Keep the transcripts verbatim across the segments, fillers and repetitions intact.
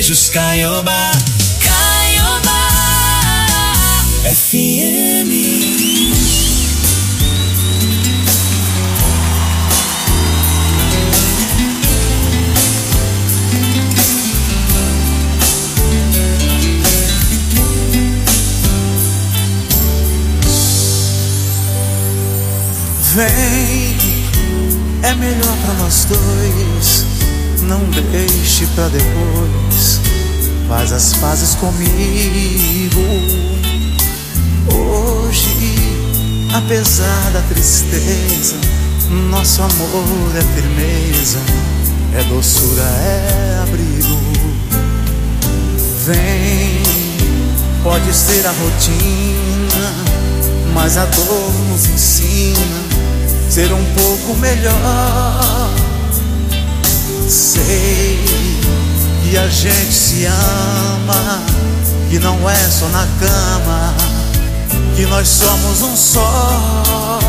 beijos, Caiobá. Caiobá F M. Vem, é melhor pra nós dois. Não deixe pra depois. Faz as pazes comigo. Hoje, apesar da tristeza, nosso amor é firmeza, é doçura, é abrigo. Vem, pode ser a rotina, mas a dor nos ensina ser um pouco melhor. Sei que a gente se ama, que não é só na cama, que nós somos um só.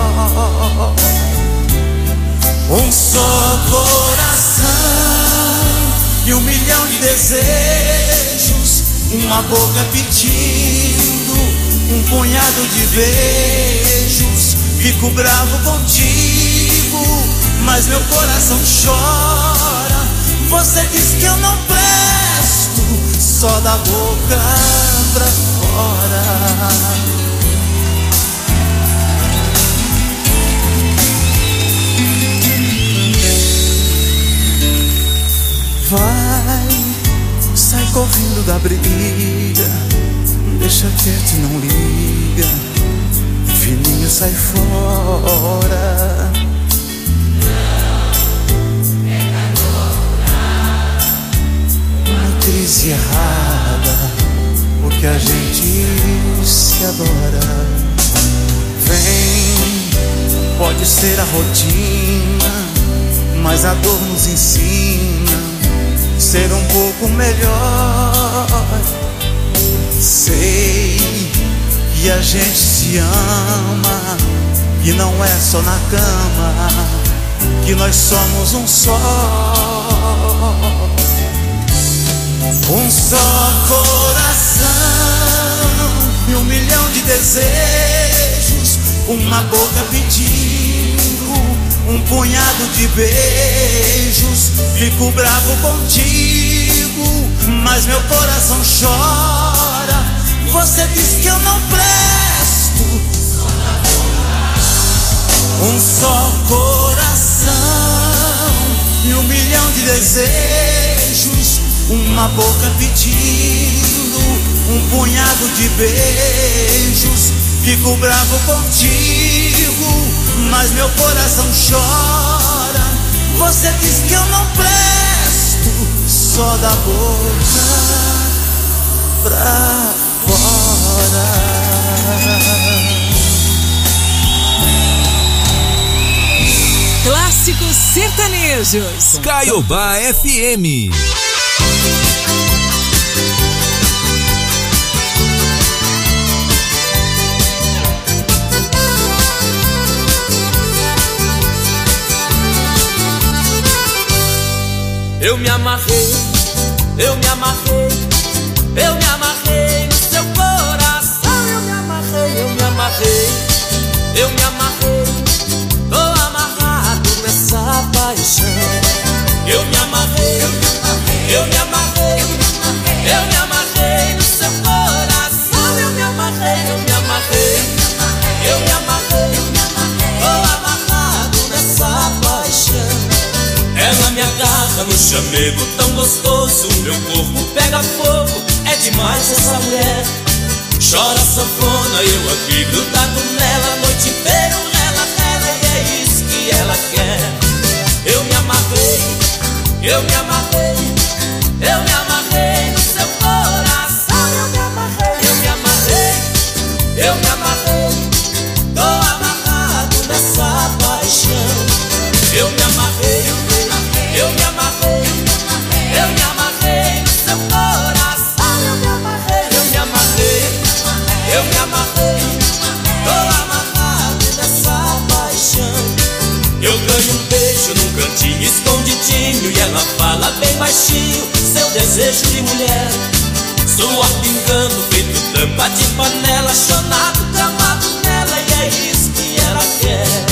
Um só coração e um milhão de desejos, uma boca pedindo um punhado de beijos. Fico bravo contigo, mas meu coração chora. Você diz que eu não presto, só da boca pra fora. Vai, sai correndo da briga, deixa quieto e não liga, fininho sai fora. Uma crise errada, porque a gente se adora. Vem, pode ser a rotina, mas a dor nos ensina ser um pouco melhor. Sei que a gente se ama, que não é só na cama, que nós somos um só. Um só coração e um milhão de desejos, uma boca pedindo um punhado de beijos. Fico bravo contigo, mas meu coração chora. Você diz que eu não presto. Um só coração e um milhão de desejos, uma boca pedindo um punhado de beijos. Fico bravo contigo, mas meu coração chora. Você diz que eu não presto, só da boca pra fora. Clássicos sertanejos. Caiobá F M. Eu me amarrei, eu me amarrei, eu me amarrei no seu coração. Eu me amarrei, eu me amarrei, eu me amarrei, tô amarrado nessa paixão. Eu me amarrei, eu me amarrei, eu me amarrei no seu coração. Eu me amarrei, eu me amarrei, eu me amarrei, tô amarrado nessa paixão. Ela me agarra no chamego tão gostoso, meu corpo pega fogo, é demais essa mulher. Chora sanfona, eu aqui grudado nela, a noite inteira ela rela e é isso que ela quer. Eu me amarrei, eu me amarrei, eu me amarrei no seu coração. Eu me amarrei, eu me amarrei, eu me amarrei, tô amarrado nessa paixão. Eu me amarrei, eu me amarrei, eu me amarrei no seu coração. Eu me amarrei, eu me amarrei, eu me amarrei, tô fala bem baixinho seu desejo de mulher. Suor pingando, feito tampa de panela, chonado, gramado nela, e é isso que ela quer.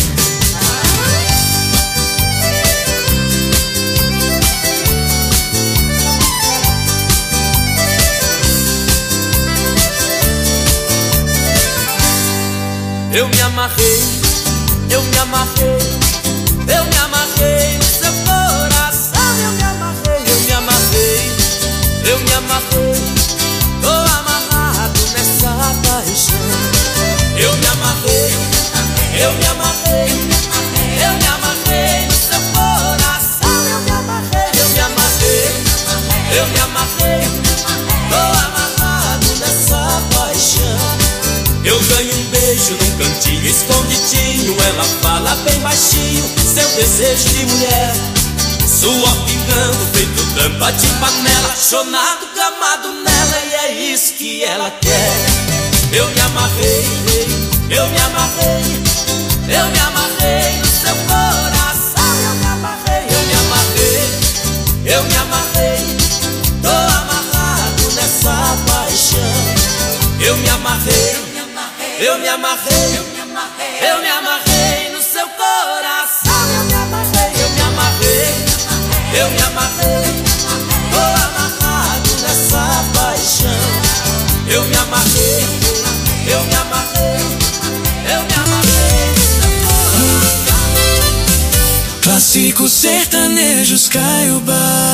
Eu me amarrei, eu me amarrei, eu me amarrei no seu coração. Eu me amarrei, eu me amarrei, eu me amarrei, tô amarrado nessa paixão. Eu me amarrei, eu me amarrei, eu me amarrei no seu coração. Eu me amarrei, eu me amarrei, eu me amarrei, tô amarrado nessa paixão. Eu ganho um beijo num cantinho escondidinho, ela fala bem baixinho seu desejo de mulher. Suor pingando, feito tampa de panela, chonado, gamado nela, e é isso que ela quer. Eu me amarrei, eu me amarrei, eu me amarrei no seu coração. Eu me amarrei, eu me amarrei, eu me amarrei, tô amarrado nessa paixão. Eu me amarrei, eu me amarrei, eu me amarrei no seu coração. Eu me amarrei, eu me amarrei, eu me amarrei, tô amarrado nessa paixão. Eu me amarrei, eu me amarrei, eu me amarrei no seu coração. Clássicos sertanejos Caiobá.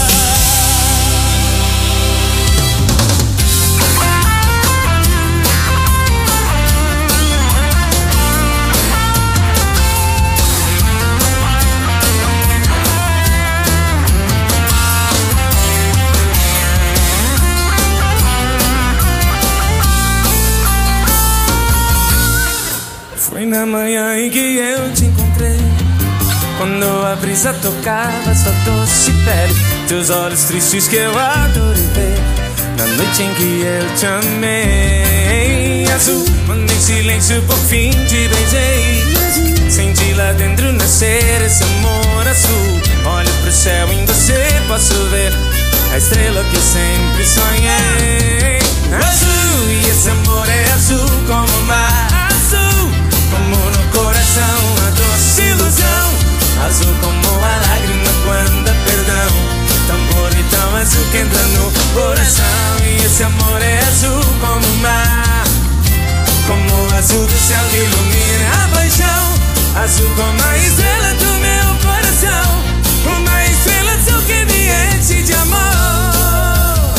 Foi na manhã em que eu te encontrei, quando a brisa tocava sua doce pele, teus olhos tristes que eu adorei ver, na noite em que eu te amei. Azul, mandei silêncio, por fim te beijei, senti lá dentro nascer esse amor azul. Olho pro céu, em você posso ver a estrela que eu sempre sonhei. Azul, e esse amor é azul como o mar, azul como no coração a doce ilusão, azul como a lágrima quando há perdão, tão bonito, tão azul que entra no coração. E esse amor é azul como o mar, como o azul do céu que ilumina a paixão, azul como a estrela do meu coração, uma estrela azul que me enche de amor,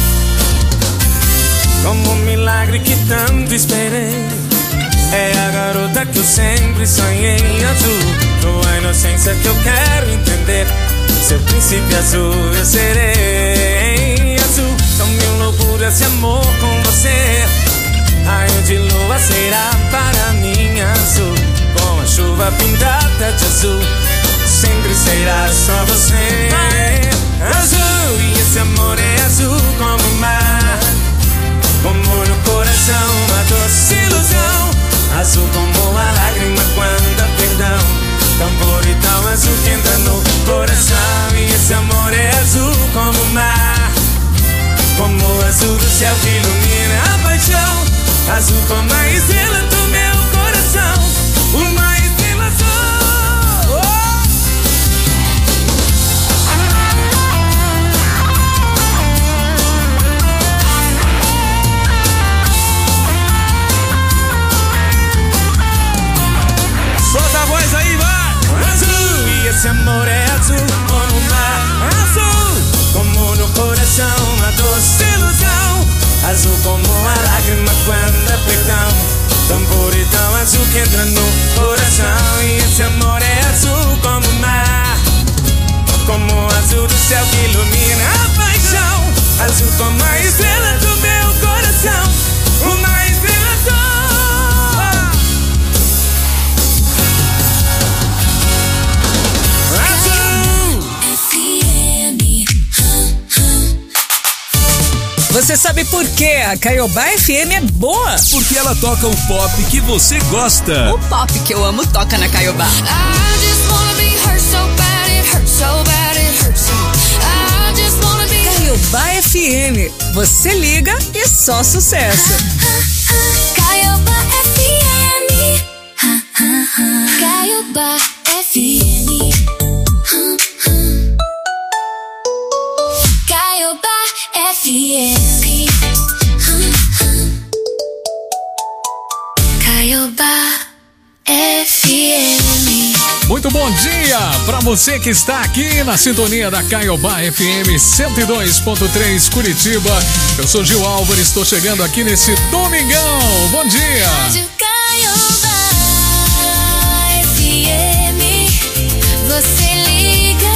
como um milagre que tanto esperei. É a garota que eu sempre sonhei, azul, tua inocência que eu quero entender, seu príncipe azul eu serei. Azul, são mil loucuras de amor com você, raio de lua será para mim. Azul, com a chuva pintada de azul, sempre será só você. Azul, e esse amor é azul como o mar, como no coração a doce ilusão, azul como a lágrima quando há perdão, tão puro e tão azul que entra no coração. E esse amor é azul como o mar, como o azul do céu que ilumina a paixão, azul como a estrela do meu coração, uma estrela azul. Oh! Solta a voz aí, vai! Azul, e esse amor é azul como o mar, azul como no coração a doce ilusão, azul como a lágrima quando há perdão, tão puro e tão azul que entra no coração. E esse amor é azul como o mar, como o azul do céu que ilumina a paixão, azul como a estrela do meu coração, uma estrela azul. Você sabe por que a Caiobá F M é boa? Porque ela toca o pop que você gosta. O pop que eu amo toca na Caiobá. I just want wanna be hurt so bad, it hurts so bad, it hurts so. I just wanna be. Caiobá F M, você liga e só sucesso. Caiobá F M. Caiobá F M. Caiobá F M. Caiobá F M. Muito bom dia para você que está aqui na sintonia da Caiobá F M cento e dois ponto três Curitiba. Eu sou Gil Álvares, estou chegando aqui nesse domingão. Bom dia. Rádio Caiobá F M, você liga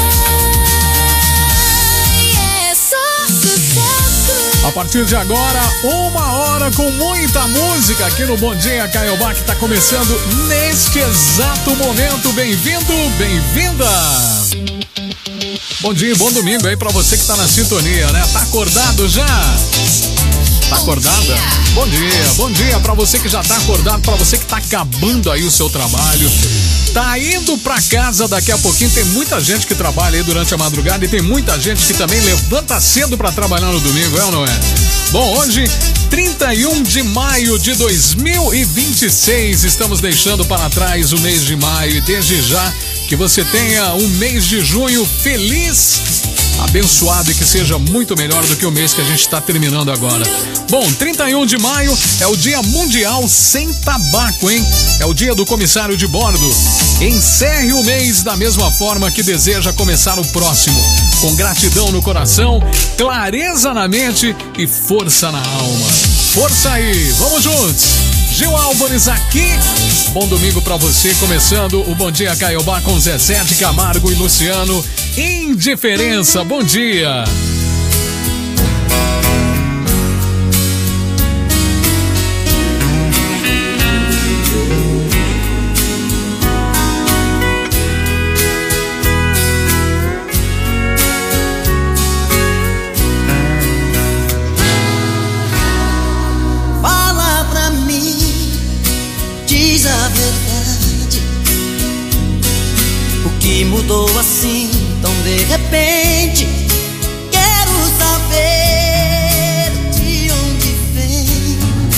e é só sucesso. A partir de agora, uma hora com muita música aqui no Bom Dia Caiobá, que está começando neste exato momento. Bem-vindo, bem-vinda! Bom dia e bom domingo aí pra você que tá na sintonia, né? Tá acordado já? Tá acordada? Bom dia, bom dia pra você que já tá acordado, pra você que tá acabando aí o seu trabalho. Tá indo pra casa daqui a pouquinho. Tem muita gente que trabalha aí durante a madrugada e tem muita gente que também levanta cedo pra trabalhar no domingo, é ou não é? Bom, hoje, trinta e um de maio de dois mil e vinte e seis, estamos deixando para trás o mês de maio e desde já que você tenha um mês de junho feliz, abençoado e que seja muito melhor do que o mês que a gente está terminando agora. Bom, trinta e um de maio é o Dia Mundial Sem Tabaco, hein? É o dia do comissário de bordo. Encerre o mês da mesma forma que deseja começar o próximo, com gratidão no coração, clareza na mente e força na alma. Força aí, vamos juntos! Gil Álvares aqui, bom domingo pra você, começando o Bom Dia Caiobá com Zezé de Camargo e Luciano. Indiferença, bom dia! A verdade, o que mudou assim tão de repente? Quero saber de onde vem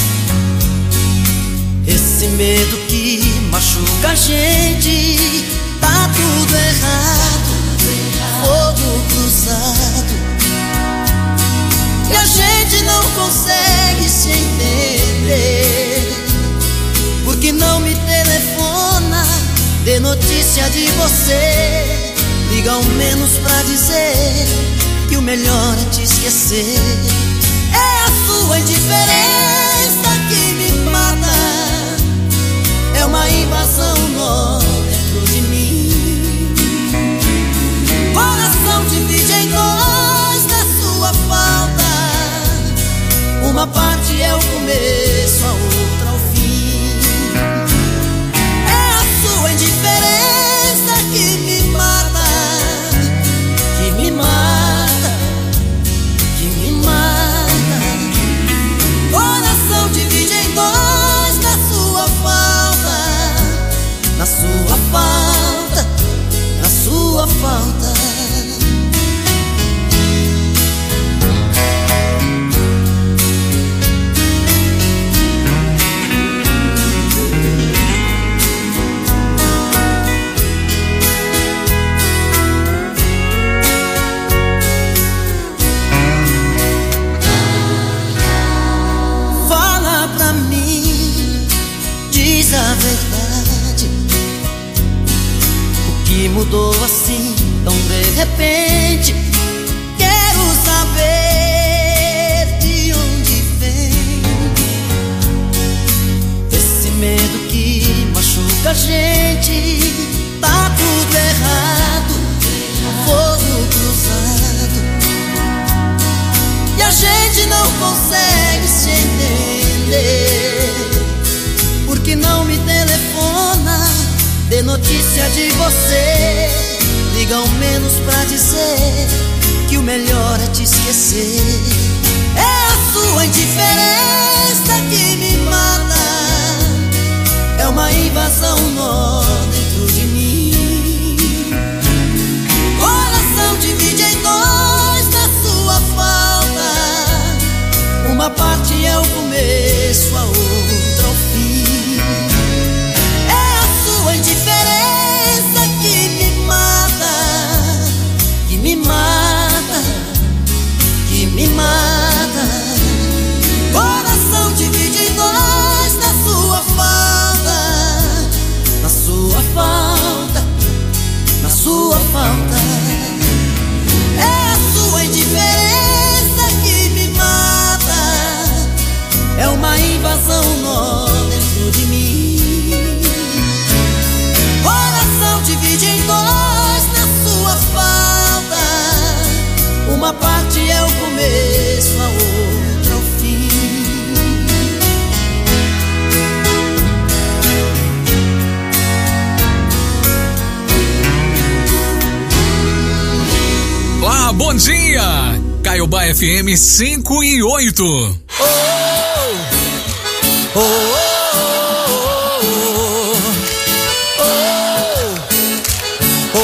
esse medo que machuca a gente. Tá tudo errado, fogo cruzado, e a gente não consegue se entender. Porque não me telefona, dê notícia de você. Liga ao menos pra dizer que o melhor é te esquecer. É a sua indiferença que me mata, é uma invasão nó dentro de mim. Coração divide em dois na sua falta, uma parte é o começo, a outra o fim. Sua indiferença que me mata, que me mata, que me mata. Coração divide em dois na sua falta, na sua falta, na sua falta. A verdade, o que mudou assim tão de repente? Quero saber de onde vem esse medo que machuca a gente. Tá tudo errado, fogo cruzado, e a gente não consegue se entender. Porque não me telefona, dê notícia de você. Liga ao menos pra dizer que o melhor é te esquecer. É a sua indiferença que me mata, é uma invasão nó dentro de mim. parte é o começo, a outra o fim. É a sua indiferença que me mata, que me mata, que me mata. Coração divide em nós na sua falta, na sua falta, na sua falta. É a sua indiferença que me mata, é uma invasão nó dentro de mim. Coração divide em nós na sua falta, uma parte é o começo, a outra o fim. Olá, bom dia! Caiobá F M cinco e oito. Oh, oh, oh, oh,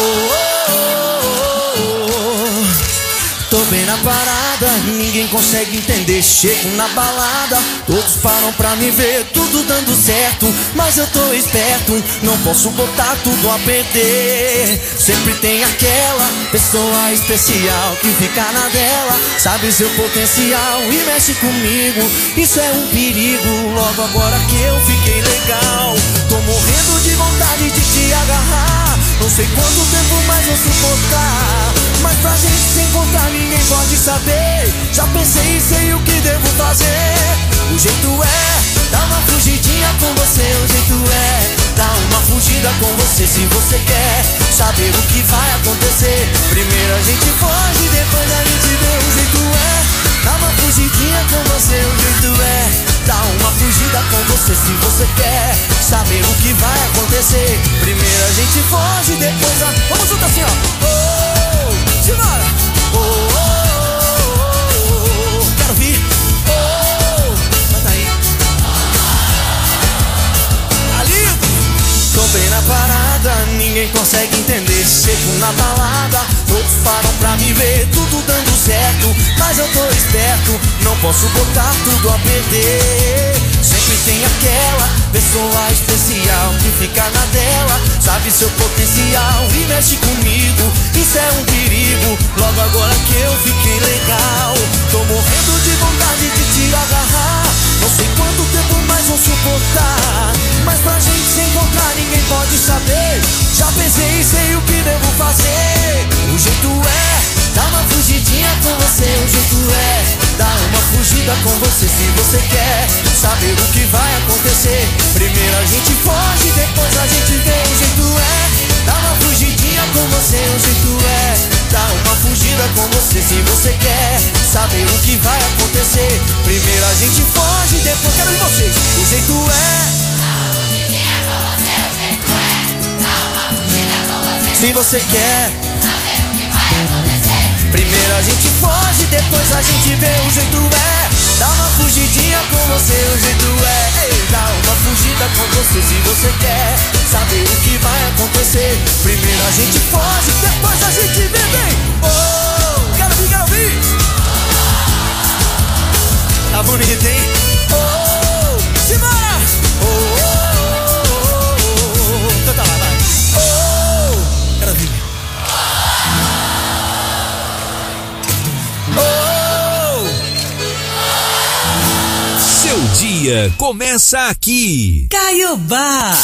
oh, oh. Tô bem na parada, ninguém consegue entender. Chego na balada, todos param pra me ver, tudo dando certo, mas eu tô esperto, não posso botar tudo a perder. Sempre tem aquela pessoa especial que fica na dela, sabe seu potencial e mexe comigo, isso é um perigo. Logo agora que eu fiquei legal, tô morrendo de vontade de te agarrar. Não sei quanto tempo mais vou suportar, mas pra gente se encontrar ninguém pode saber. Já pensei e sei o que devo fazer. O jeito é dar uma fugidinha com você. O jeito é dar uma fugida com você. Se você quer saber o que vai acontecer, primeiro a gente foge, depois a gente vê. O jeito é dar uma fugidinha com você. O jeito é dar uma fugida com você. Se você quer saber o que vai acontecer, primeiro a gente foge, depois a... Vamos junto assim, ó. Oh, simbora! Oh, oh, oh, oh, oh. Quero vir. Oh, canta aí. Ali. Tô bem na parada, ninguém consegue entender. Chego na balada, todos param pra me ver, tudo dando certo, mas eu tô esperto, não posso botar tudo a perder. Sempre tem aquela pessoa especial que fica na dela, sabe seu potencial e mexe comigo, isso é um perigo. Logo agora que eu fiquei legal, tô morrendo de vontade de te agarrar. Não sei quanto tempo mais vou suportar, mas pra gente se encontrar ninguém pode saber. Já pensei e sei o que devo fazer. O jeito é dar uma fugidinha com você. O jeito é dar uma fugida com você. Se você quer saber o que vai acontecer, primeiro a gente foge, depois a gente vê. O jeito é dar uma fugidinha com você. O jeito é dar uma fugida com você. Se você quer saber o que vai acontecer, primeiro a gente foge, depois quero ver vocês. O jeito é se você quer saber o que vai acontecer, primeiro a gente foge, depois a gente vê. O jeito é dar uma fugidinha com você. O jeito é ei, dar uma fugida com você. Se você quer saber o que vai acontecer, primeiro a gente foge, depois a gente vê. Bem, oh, quero vir, quero vir. Tá bonito, hein? Oh, simbora! Oh, oh, oh, oh, oh. Canta lá, vai. Oh, quero vir. Oh! Seu dia começa aqui. Caiobá.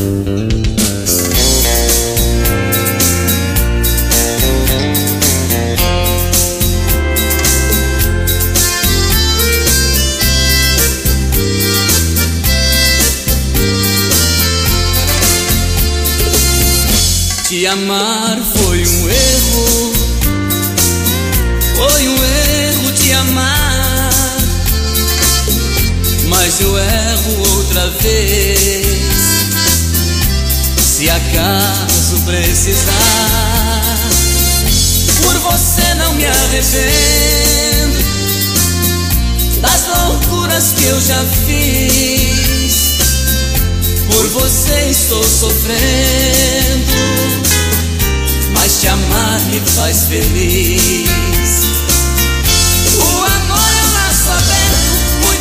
Te amar foi um erro, foi um erro te amar, mas eu erro outra vez, se acaso precisar. Por você não me arrependo das loucuras que eu já fiz, por você estou sofrendo, mas te amar me faz feliz. O amor é um laço aberto,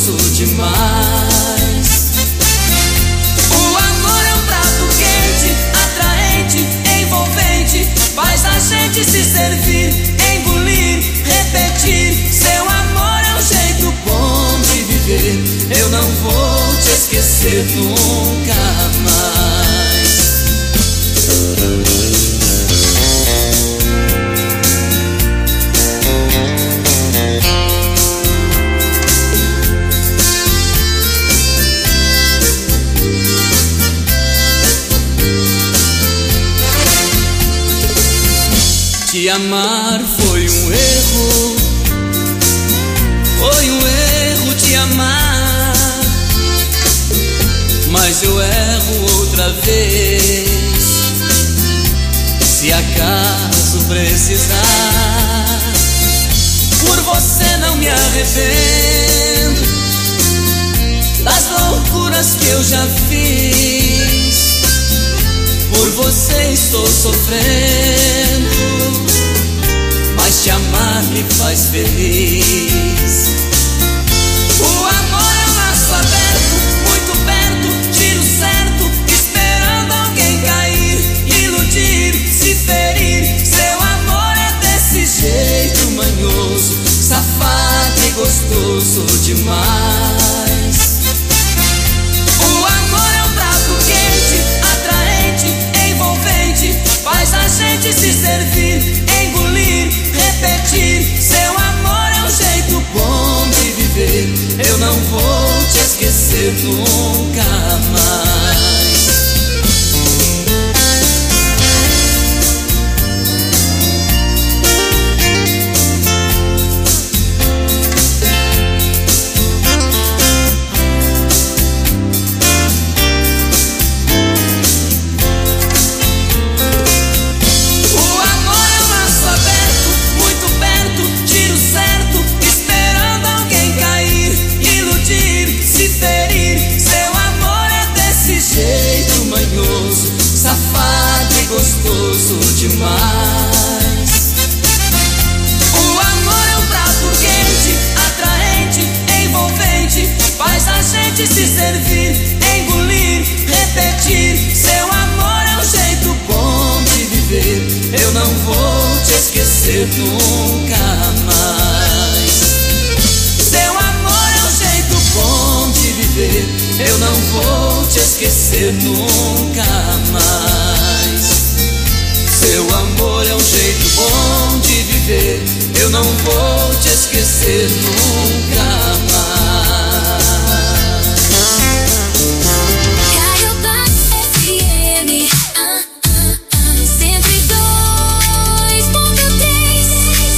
gostoso demais. O amor é um prato quente, atraente, envolvente, faz a gente se servir, engolir, repetir. Seu amor é um jeito bom de viver. Eu não vou te esquecer nunca mais. Te amar foi um erro, foi um erro te amar, mas eu erro outra vez, se acaso precisar. Por você não me arrependo das loucuras que eu já fiz, por você estou sofrendo, mas te amar me faz feliz. O amor é um laço aberto, muito perto, tiro certo, esperando alguém cair, iludir, se ferir. Seu amor é desse jeito manhoso, safado e gostoso demais. O amor é um prato quente, atraente, envolvente, faz a gente se servir, engolir, repetir. Seu amor é um jeito bom de viver. Eu não vou te esquecer nunca mais. Gostoso demais. O amor é um prato quente, atraente, envolvente, faz a gente se servir, engolir, repetir. Seu amor é um jeito bom de viver. Eu não vou te esquecer nunca mais. Seu amor é um jeito bom de viver. Eu não vou te esquecer nunca mais. Seu amor é um jeito bom de viver. Eu não vou te esquecer nunca mais. Caiobá F M, ah, ah, ah, cento e dois ponto três.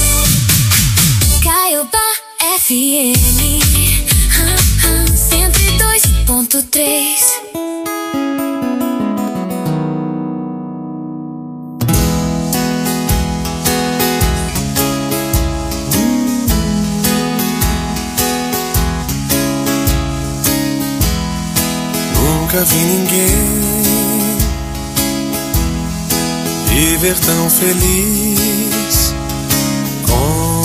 Caiobá F M, ah, ah, cento e dois ponto três. Nunca vi ninguém viver tão feliz como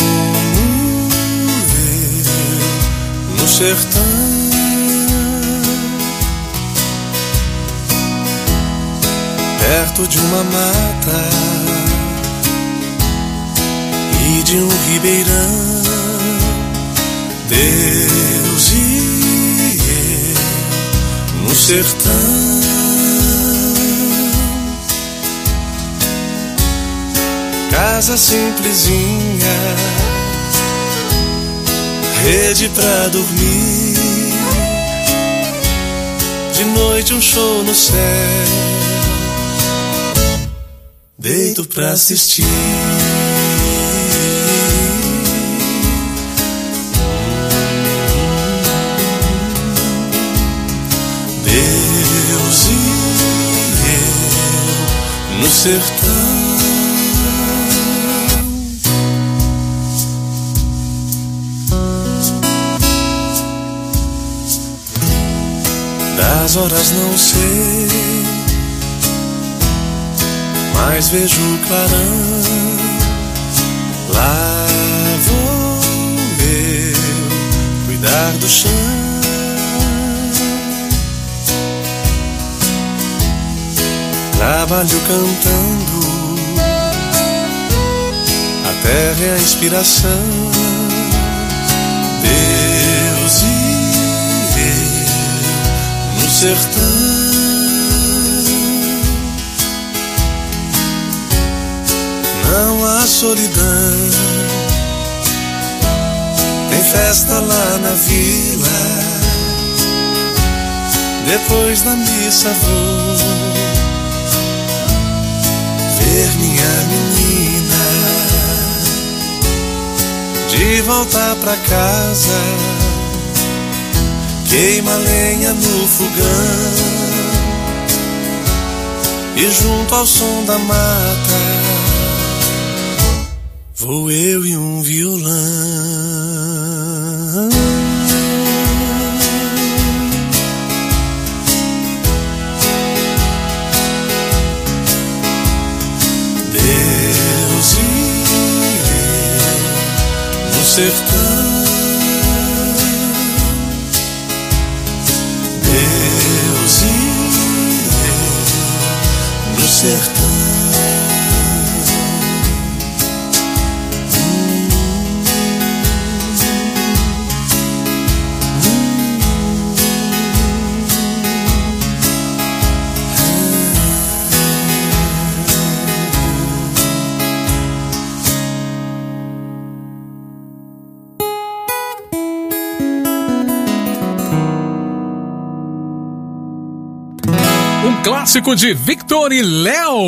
eu no sertão. Perto de uma mata e de um ribeirão, Deus e no sertão, casa simplesinha, rede pra dormir, de noite um show no céu, deito pra assistir. Deus e eu no sertão, das horas não sei, mas vejo o clarão. Lá vou eu cuidar tocar do chão. Trabalho cantando, a terra é a inspiração. Deus e eu no sertão. Não há solidão, tem festa lá na vila. Depois da missa vou ver minha menina. De volta pra casa, queima lenha no fogão, e junto ao som da mata vou eu e um violão. Deus e eu no sertão. Deus e eu no sertão. Clássico de Victor e Léo.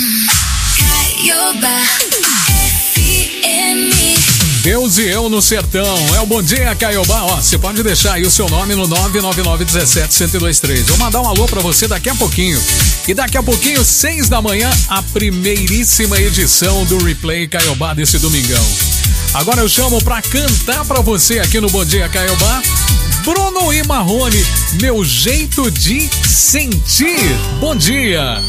Deus e eu no sertão. É o Bom Dia Caiobá. Ó, você pode deixar aí o seu nome no nove nove nove um sete um zero dois três. Vou mandar um alô pra você daqui a pouquinho. E daqui a pouquinho, seis da manhã, a primeiríssima edição do Replay Caiobá desse domingão. Agora eu chamo pra cantar pra você aqui no Bom Dia Caiobá Bruno e Marrone, Meu Jeito de Sentir. Bom dia.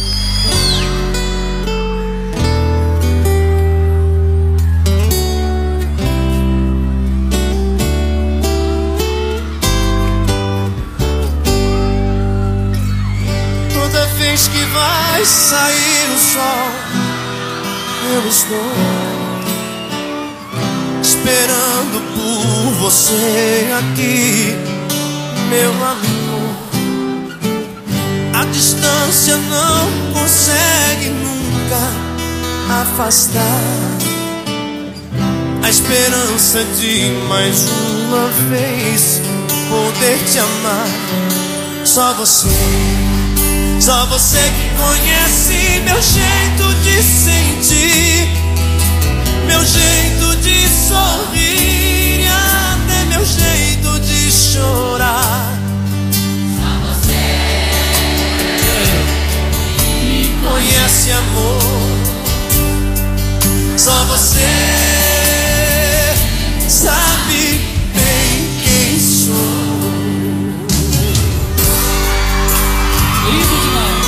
Toda vez que vai sair o sol, eu estou esperando por você aqui, meu amor. A distância não consegue nunca afastar a esperança de mais uma vez poder te amar. Só você, só você que conhece meu jeito de sentir, meu jeito de sorrir e até meu jeito de chorar. Só você me conhece, amor. Só você sabe bem quem sou. Lindo demais.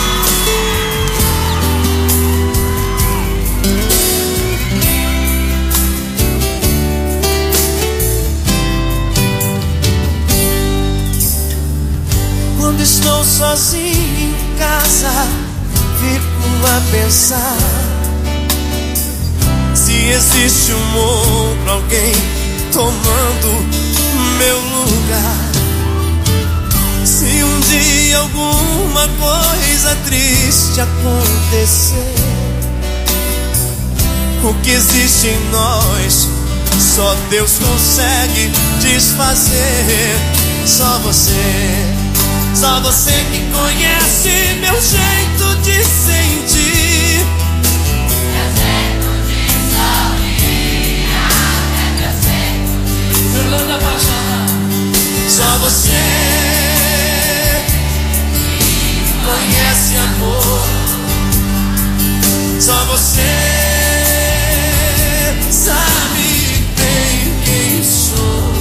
Quando estou sozinho em casa, fico a pensar se existe um outro alguém tomando meu lugar. Se um dia alguma coisa triste acontecer, o que existe em nós só Deus consegue desfazer. Só você, só você que conhece meu jeito de sentir, meu jeito de sorrir, até meu jeito de Fernanda Paixão. Só você conhece, amor. Só você sabe bem quem sou.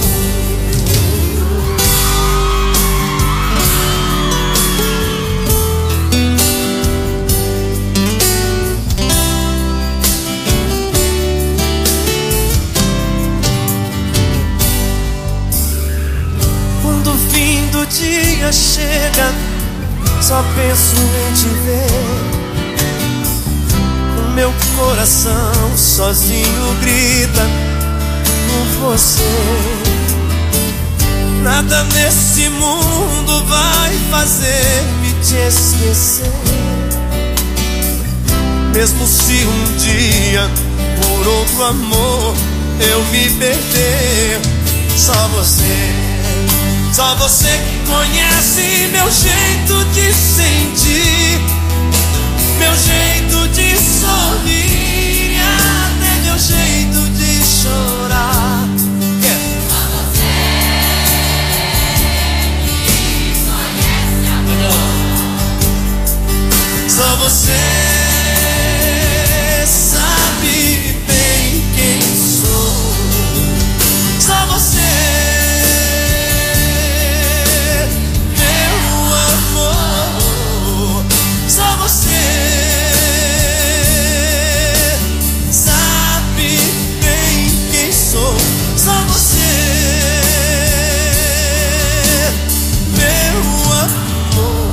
dia só penso em te ver. O meu coração sozinho grita por você. Nada nesse mundo vai fazer-me te esquecer. Mesmo se um dia por outro amor eu me perder, só você, só você que conhece meu jeito de sentir, meu jeito de sorrir e até meu jeito de chorar. Yeah. Só você sabe bem quem sou. Só você, meu amor. Só você sabe bem quem sou. Só você, meu amor.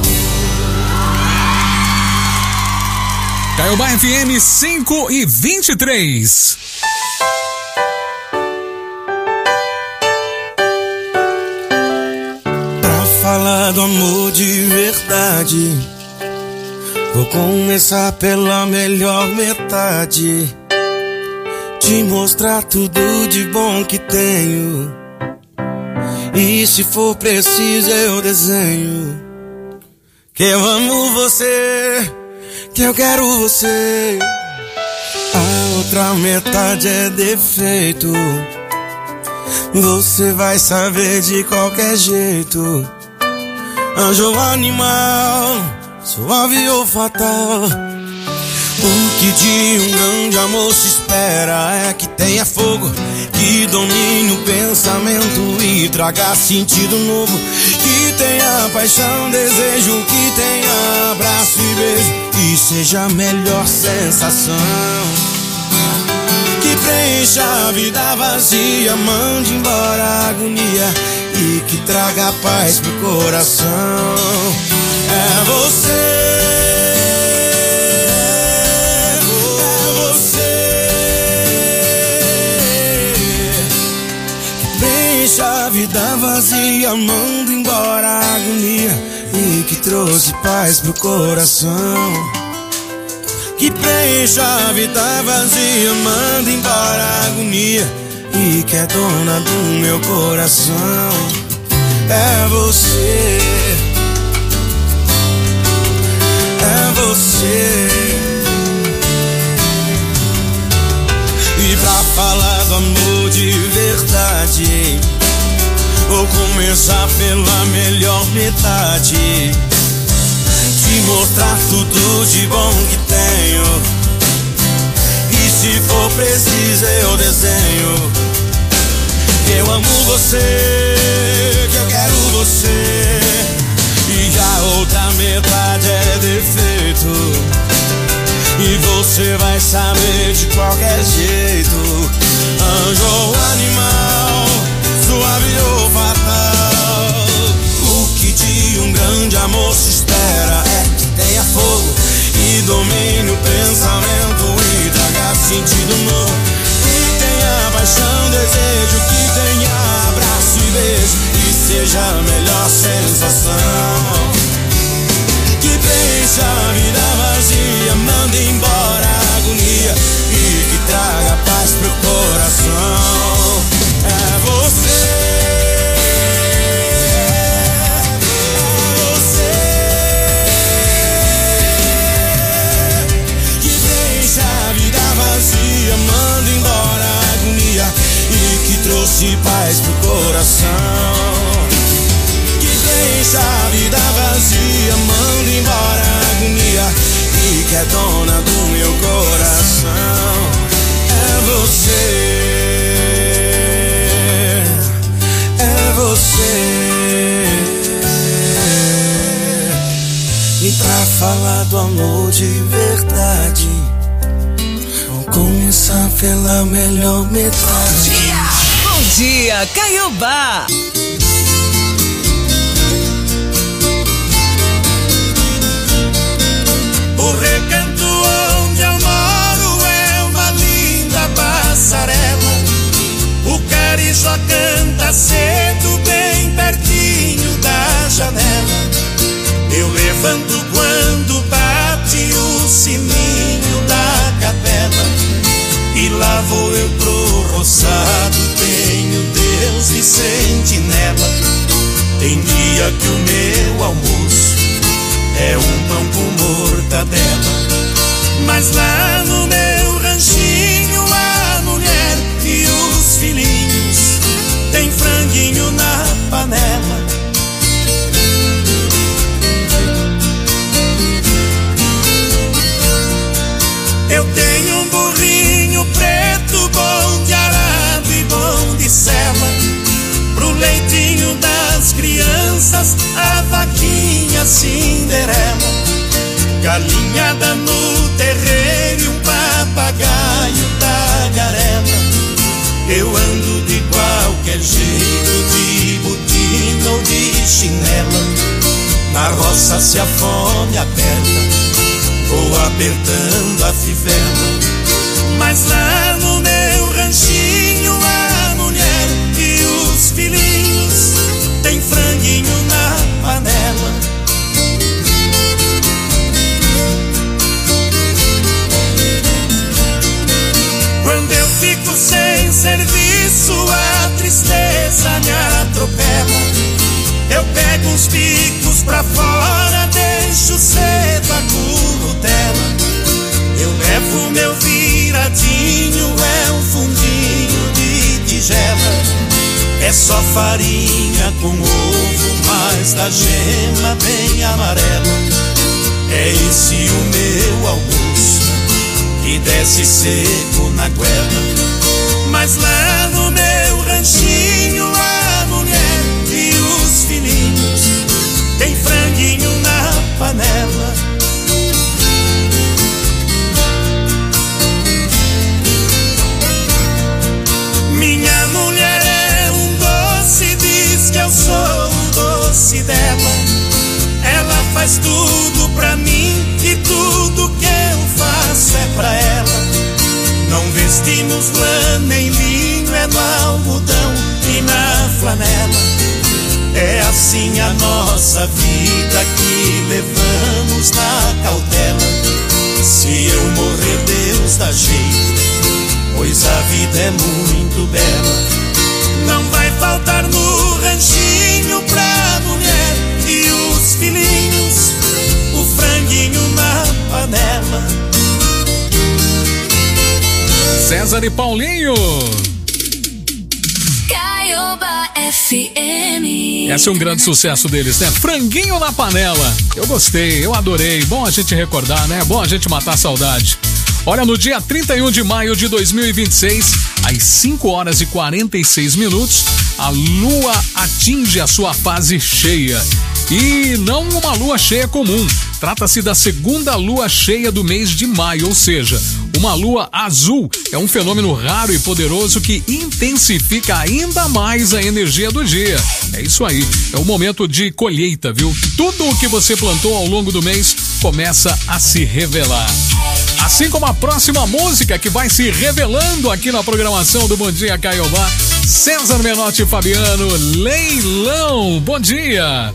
Caiobá F M cinco e vinte e três. Pra falar do amor de verdade, vou começar pela melhor metade. Te mostrar tudo de bom que tenho. E se for preciso eu desenho que eu amo você, que eu quero você. A outra metade é defeito, você vai saber de qualquer jeito. Anjo ou animal, suave ou fatal. O que de um grande amor se espera é que tenha fogo, que domine o pensamento e traga sentido novo. Que tenha paixão, desejo, que tenha abraço e beijo e seja a melhor sensação. Que preencha a vida vazia, mande embora a agonia e que traga paz pro coração. É você. A vida vazia, manda embora a agonia e que trouxe paz pro coração. Que preencha a vida vazia, manda embora a agonia e que é dona do meu coração. É você, é você. E pra falar do amor de verdade, vou começar pela melhor metade. Te mostrar tudo de bom que tenho. E se for preciso eu desenho que eu amo você, que eu quero você. E a outra metade é defeito, e você vai saber de qualquer jeito. Anjo ou animal, suave ou fatal. O que de um grande amor se espera é que tenha fogo, e domine o pensamento e traga sentido novo. Que tenha paixão, desejo, que tenha abraço e beijo e seja a melhor sensação. Que preencha a vida vazia, manda embora a agonia e que traga paz pro coração. É você, é você. Que preencha a vida vazia, manda embora a agonia e que trouxe paz pro coração. Deixa a vida vazia, manda embora a agonia e que é dona do meu coração. É você, é você. E pra falar do amor de verdade, vou começar pela melhor metade. Bom dia, Caiobá. roçado tenho Deus de sentinela. Tem dia que o meu almoço é um pão com mortadela. Mas lá no meu ranchinho a mulher e os filhinhos tem franguinho na panela. Eu tenho um burrinho preto, bom de arado e bom de sela. Pro leitinho das crianças, a vaquinha Cinderela. Galinhada no terreiro e um papagaio tagarela. Eu ando de qualquer jeito, de botina ou de chinela. Na roça se a fome aperta, vou apertando a fivela. Mas lá no meu ranchinho a mulher e os filhinhos tem franguinho na panela. Quando eu fico sem serviço, a tristeza me atropela. Eu pego uns picos pra fora, deixo cedo a curutela. Eu levo meu viradinho, é um fundinho de tigela. É só farinha com ovo, mas da gema bem amarela. É esse o meu almoço, que desce seco na goela. Mas lá no meu ranchinho a mulher e os filhinhos tem franguinho na panela. Minha mulher é um doce, diz que eu sou o doce dela. Ela faz tudo pra mim e tudo que eu faço é pra ela. Não vestimos lã nem linho, é no algodão e na flanela. É assim a nossa vida que levamos na cautela. Se eu morrer, Deus dá jeito, pois a vida é muito bela. Não vai faltar no ranchinho pra mulher e os filhinhos o franguinho na panela. César e Paulinho. Caioba F M. Esse é um grande sucesso deles, né? Franguinho na panela. Eu gostei, eu adorei. Bom a gente recordar, né? Bom a gente matar a saudade. Olha, no dia trinta e um de maio de dois mil e vinte e seis, às cinco horas e quarenta e seis minutos, a lua atinge a sua fase cheia. E não uma lua cheia comum. Trata-se da segunda lua cheia do mês de maio, ou seja, uma lua azul. É um fenômeno raro e poderoso que intensifica ainda mais a energia do dia. É isso aí, é o momento de colheita, viu? Tudo o que você plantou ao longo do mês começa a se revelar. Assim como a próxima música que vai se revelando aqui na programação do Bom Dia Caiobá, César Menotti e Fabiano, Leilão. Bom dia!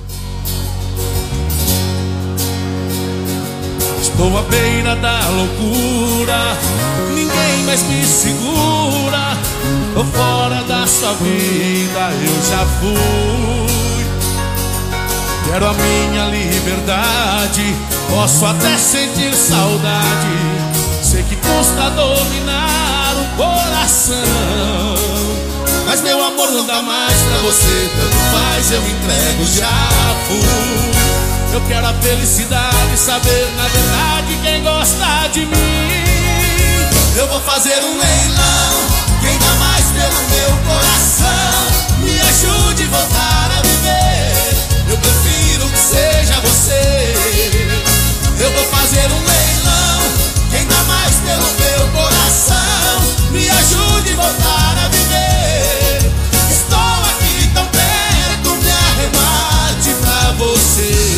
Estou à beira da loucura, ninguém mais me segura. Tô fora da sua vida, eu já fui. Quero a minha liberdade, posso até sentir saudade. Sei que custa dominar o coração, mas meu amor não dá mais pra você. Tanto faz, eu entrego, já fui. Eu quero a felicidade, saber na verdade quem gosta de mim. Eu vou fazer um leilão, quem dá mais pelo meu coração. Me ajude a voltar a viver, eu prefiro que seja você. Eu vou fazer um leilão, quem dá mais pelo meu coração. Me ajude a voltar a viver. Estou aqui tão perto, me arremate pra você.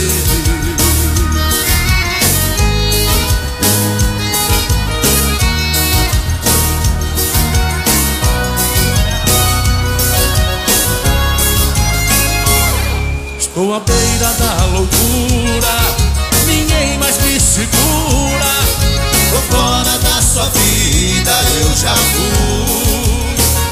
Estou à beira da loucura, ninguém mais me segura. Tô fora da sua vida, eu já fui.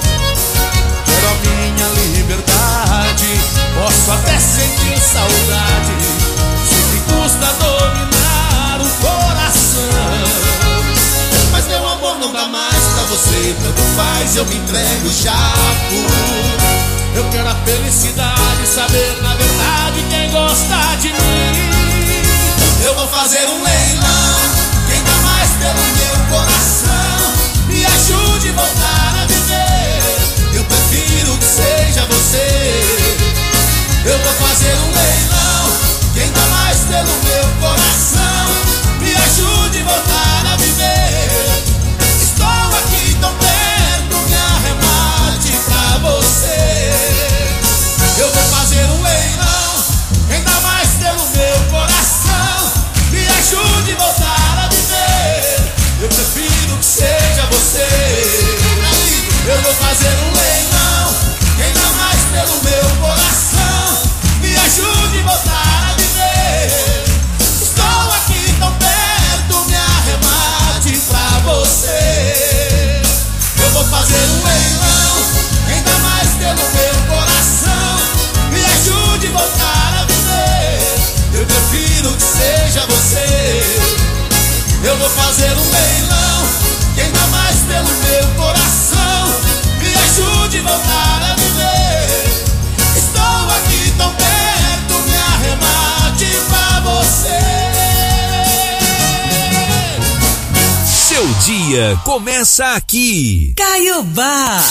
posso até sentir saudade, sei que custa dominar o coração. Mas meu amor não dá mais pra você, tanto faz, eu me entrego e já fui. Eu quero a felicidade, saber na verdade quem gosta de mim. Eu vou fazer um leilão, quem dá mais pelo meu coração, me ajude a voltar a viver. Eu prefiro que seja você. Eu vou fazer um leilão, quem dá mais pelo meu coração, me ajude a voltar a viver. Estou aqui tão perto, me arremate pra você. Eu vou fazer um leilão, quem dá mais pelo meu coração, me ajude a voltar a viver. Eu prefiro que seja você. Eu vou fazer um leilão, quem dá mais pelo meu coração, me ajude a voltar a viver. Estou aqui tão perto, me arremate pra você. Eu vou fazer um leilão, quem dá mais pelo meu coração, me ajude a voltar a viver. Eu prefiro que seja você. Eu vou fazer um leilão, quem dá mais pelo meu coração, me ajude a voltar a viver. Estou aqui tão perto, me arremate pra você. Seu dia começa aqui. Caiobá.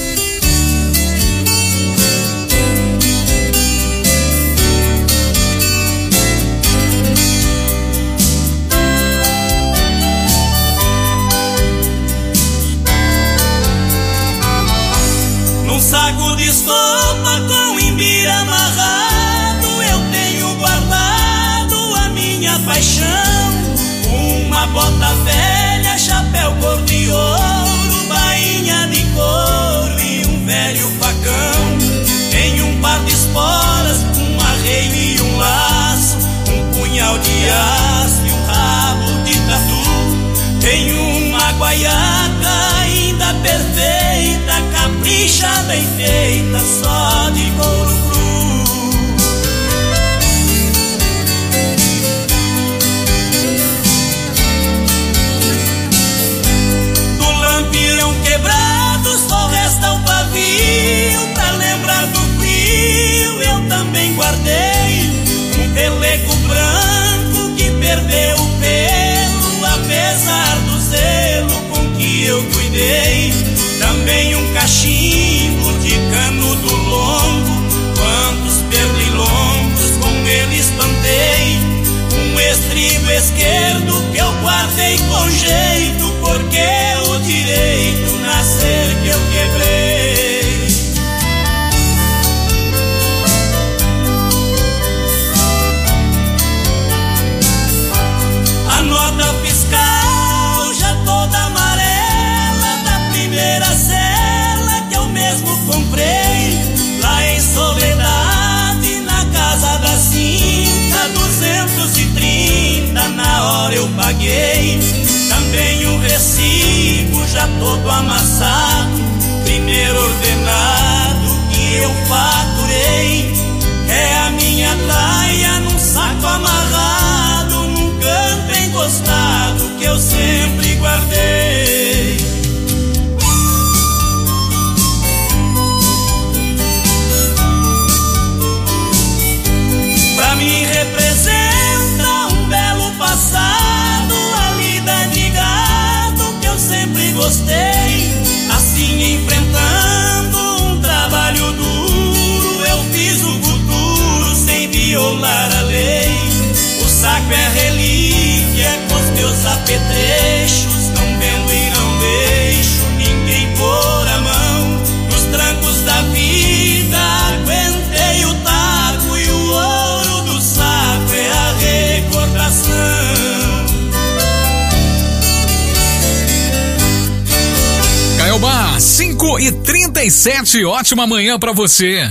Num saco de estopa com imbir amarrado, eu tenho guardado a minha paixão. Uma bota velha, chapéu cor de ouro, bainha de couro e um velho facão. Tenho um par de esporas, um arreio e um laço, um punhal de aço e um rabo de tatu. Tenho uma guaiaca ainda perfeita, caprichada e feita só de couro cru. Do lampião quebrado só resta o pavio, pra lembrar do frio eu também guardei um peleco branco que perdeu o pelo, apesar do zelo com que eu cuidei. Também um cachimbo de canudo longo, quantos pernilongos com ele espantei. Um estribo esquerdo que eu guardei com jeito, porque o direito nascer que eu quebrei. A nota fiscal já toda amarela, da primeira cela que eu mesmo comprei, lá em Soledade, na casa da Cinta, duzentos e trinta na hora eu paguei. Também um recibo já todo amassado, primeiro ordenado que eu faturei. É a minha taia num saco amarrado, num canto encostado que eu sempre guardei. Pra mim representa um belo passado, a lida de gado que eu sempre gostei. Assim enfrentando um trabalho duro, eu fiz o futuro sem violar a lei. O saco é relíquia com os meus apetrechos, não vendo e não deixo ninguém pôr a mão. Nos trancos da vida aguentei o taco, e o ouro do saco é a recordação. Caiobá, cinco e trinta e sete, ótima manhã pra você.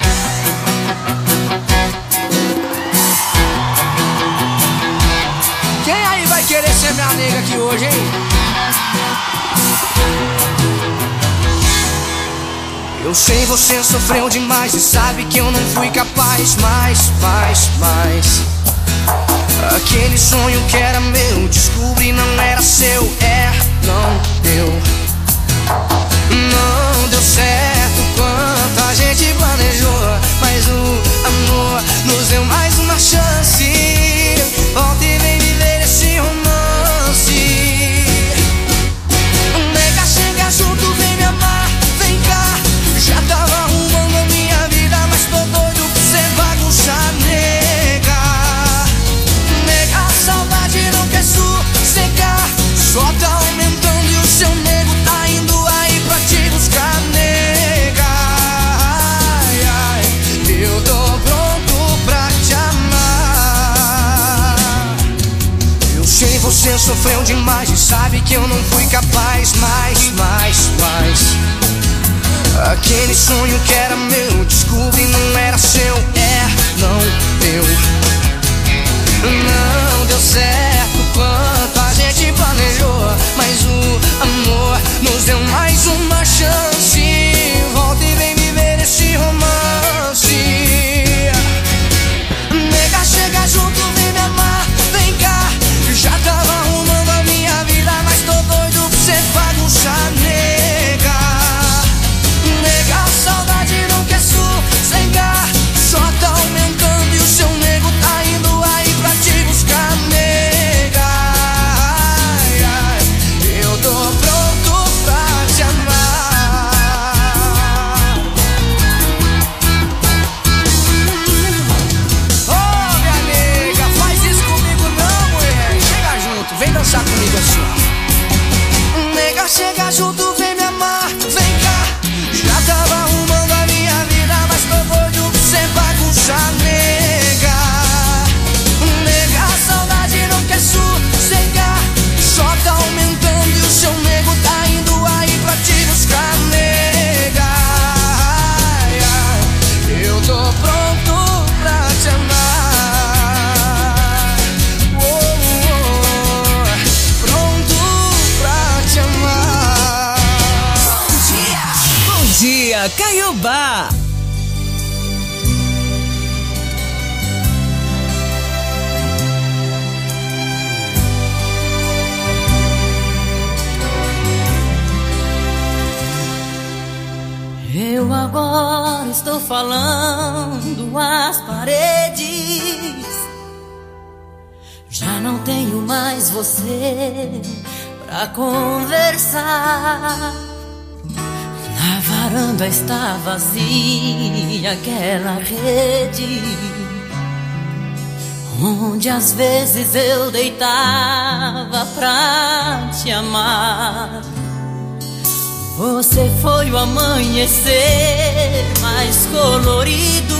Quem aí vai querer ser minha nega aqui hoje, hein? Eu Eu sei, você sofreu demais e sabe que eu não fui capaz. Mais, mais, mais. Aquele sonho que era meu, descobri não era seu. É, não deu. Não deu certo quanto a gente planejou, mas o amor nos deu mais uma chance. Volta e vem viver esse romance. Nega, chega junto, vem me amar, vem cá. Já tava arrumando a minha vida, mas tô doido pra você bagunçar, nega. Nega, a saudade não quer sossegar, só tá aumentando e o seu nego tá indo aí pra te buscar, nega. Ai, ai, eu tô pronto pra te amar. Eu sei, você sofreu demais e sabe que eu não fui capaz. Mais, mais, mais. Aquele sonho que era meu, descobri não era seu. É, não deu. Não deu certo quanto a gente planejou, mas o amor nos deu mais uma chance. Volta e vem viver esse romance. Nega, chega junto, vem me amar, vem cá. Já tava arrumando a minha vida, mas tô doido pra você bagunçar, nega. Nega, a saudade não quer sossegar, só tá aumentando e o seu nego tá indo aí pra te buscar, nega. Ai, ai, eu tô pronto pra te amar. Ô, oh, minha nega, faz isso comigo não, mulher. Chega junto, vem dançar comigo assim. Nega, chega junto, vem me amar, vem cá. Já tava arrumando a minha vida, mas tô doido pra você bagunçar, nega. Nega, a saudade não quer sossegar, só tá aumentando e o seu nego tá indo aí pra te buscar, nega. Ai, ai, eu tô pronto pra te amar. Oh, oh, pronto pra te amar. Bom dia, Caiobá. Eu agora estou falando às paredes. Já não tenho mais você pra conversar. Na varanda está vazia aquela rede onde às vezes eu deitava pra te amar. Você foi o amanhecer mais colorido,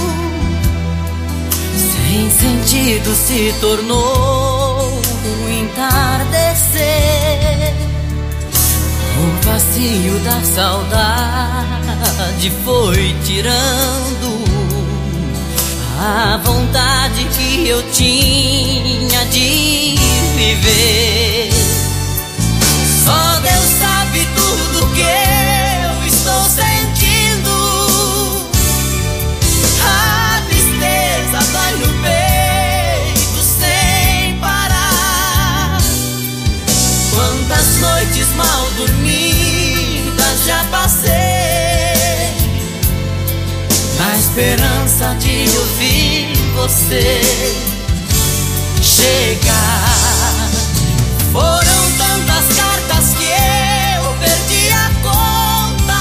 sem sentido se tornou o entardecer. O vazio da saudade foi tirando a vontade que eu tinha de viver. Só Deus sabe tudo que eu estou sentindo. A tristeza dói no peito sem parar. Quantas noites mal dormidas já passei na esperança de ouvir você chegar. Foram tantas cartas que eu perdi a conta,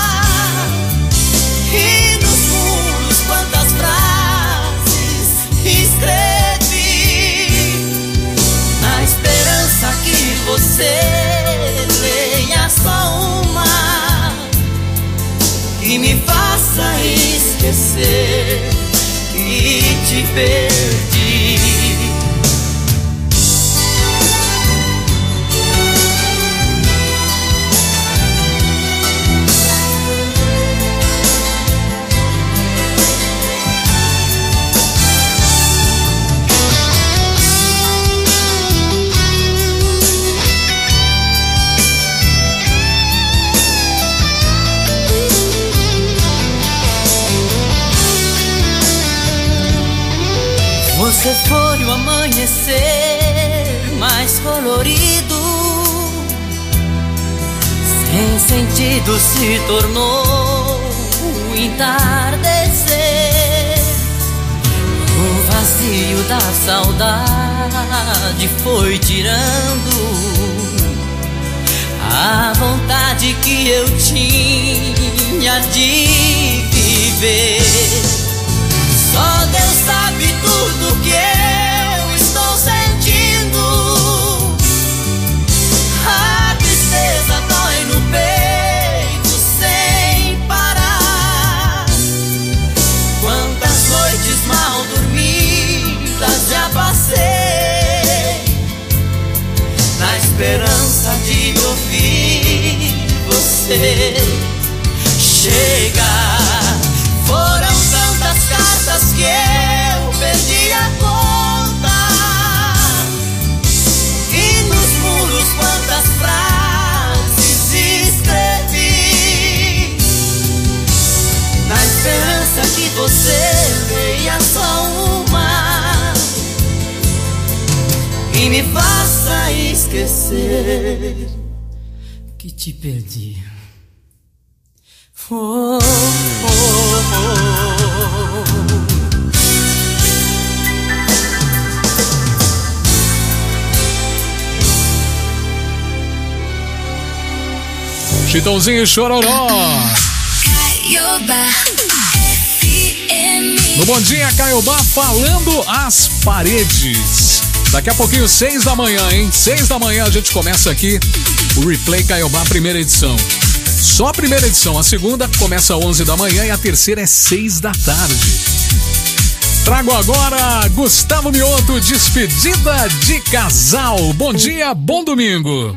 e nos muros quantas frases escrevi, na esperança que você leia só uma que me faça esquecer que te perdi. Você foi o amanhecer mais colorido, sem sentido se tornou o entardecer. O vazio da saudade foi tirando a vontade que eu tinha de viver. Só Deus sabe tudo que eu estou sentindo. A tristeza dói no peito sem parar. Quantas noites mal dormidas já passei, na esperança de ouvir você chegar. Foram tantas cartas que eu perdi a conta, e nos muros quantas frases escrevi, na esperança que você leia só uma e me faça esquecer que te perdi. Oh, oh, oh. Chitãozinho e Chororó. Caiobá F M. No Bom Dia Caiobá, falando as paredes. Daqui a pouquinho, seis da manhã, hein? Seis da manhã a gente começa aqui o Replay Caiobá, primeira edição. Só a primeira edição, a segunda começa às onze da manhã e a terceira é seis da tarde. Trago agora Gustavo Mioto, despedida de casal. Bom dia, bom domingo.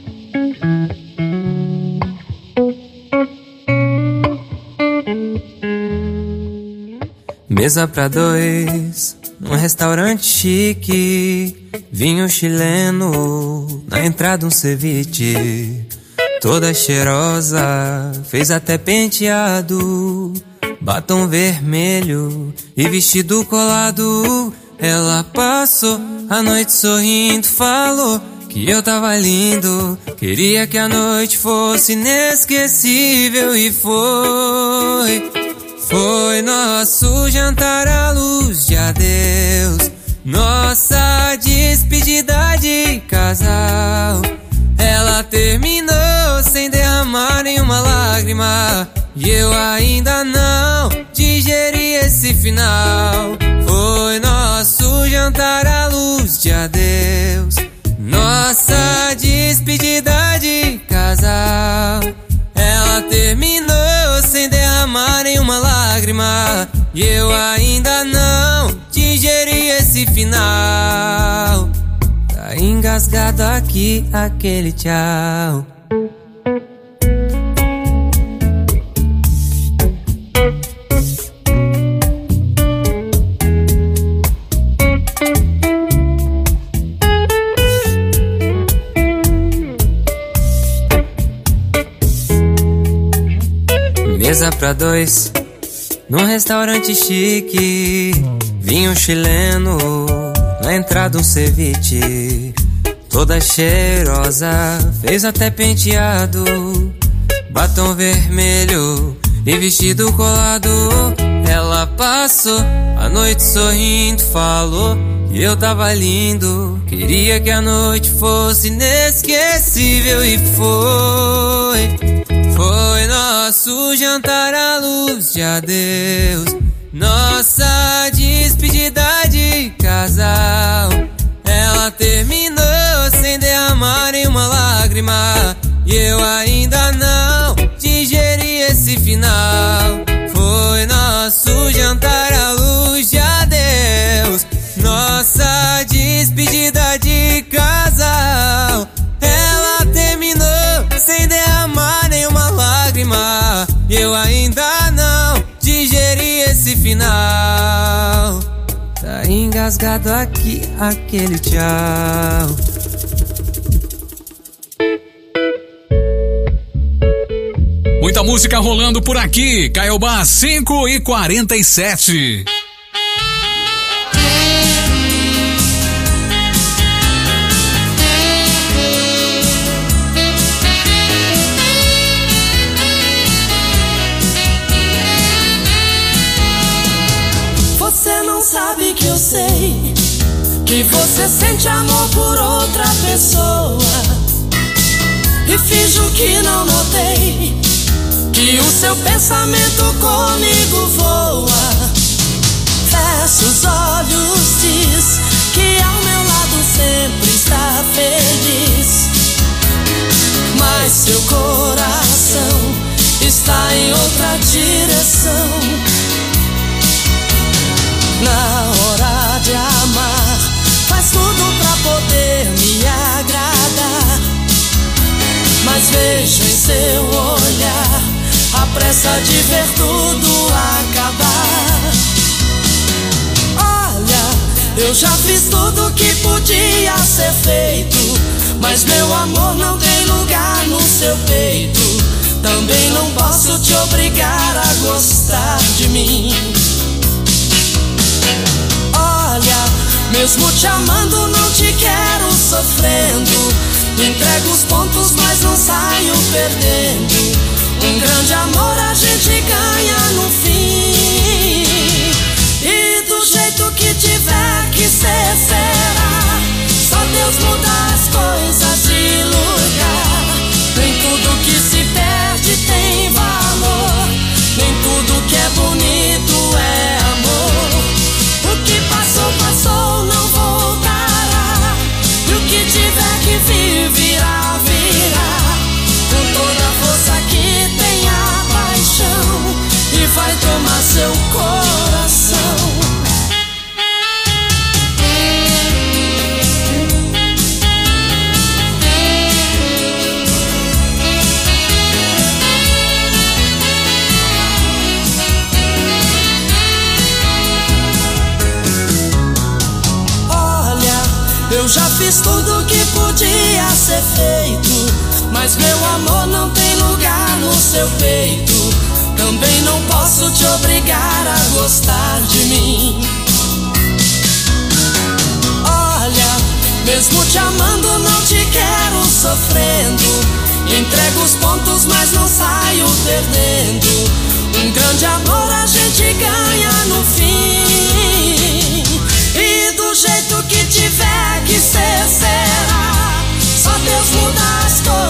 Mesa pra dois, num restaurante chique, vinho chileno, na entrada um ceviche. Toda cheirosa, fez até penteado, batom vermelho e vestido colado. Ela passou a noite sorrindo, falou que eu tava lindo, queria que a noite fosse inesquecível. E foi, foi nosso jantar à luz de adeus, nossa despedida de casal. Ela terminou sem derramar nenhuma lágrima, e eu ainda não digeri esse final. Foi nosso jantar à luz de adeus, nossa despedida de casal. Ela terminou sem derramar nenhuma lágrima, e eu ainda não digeri esse final. Tá engasgado aqui aquele tchau. Mesa pra dois, num restaurante chique, vinho chileno, na entrada um ceviche. Toda cheirosa, fez até penteado, batom vermelho e vestido colado. Ela passou a noite sorrindo, falou que eu tava lindo, queria que a noite fosse inesquecível. E foi, foi nosso jantar à luz de adeus, nossa despedida de casal. Ela terminou sem derramar nenhuma lágrima, e eu ainda não digeri esse final. Foi nosso jantar à luz de adeus, nossa despedida de casal. Ela terminou sem derramar nenhuma lágrima, e eu ainda não digeri esse final. Tá engasgado aqui aquele tchau. Muita música rolando por aqui. Caiobá, cinco e quarenta e sete. que você sente amor por outra pessoa e finjo que não notei que o seu pensamento comigo voa. Fecha os olhos, diz que ao meu lado sempre está feliz, mas seu coração está em outra direção. Na hora de amar, faz tudo pra poder me agradar, mas vejo em seu olhar a pressa de ver tudo acabar. Olha, eu já fiz tudo que podia ser feito, mas meu amor não tem lugar no seu peito. Também não posso te obrigar a gostar de mim. Olha, mesmo te amando não te quero sofrendo. Entrego os pontos mas não saio perdendo. Um grande amor a gente ganha no fim. E do jeito que tiver que ser será. Só Deus muda as coisas de lugar. Nem tudo que se perde tem valor, nem tudo que é bonito é amor. O que passou, passou, não voltará. E o que tiver que vir, virá, virá. Com toda a força que tem a paixão, e vai tomar seu coração. Eu já fiz tudo que podia ser feito, mas meu amor não tem lugar no seu peito. Também não posso te obrigar a gostar de mim. Olha, mesmo te amando não te quero sofrendo. Entrego os pontos mas não saio perdendo. Um grande amor a gente ganha no fim. E do jeito que tiver que ser, será. Só Deus muda as coisas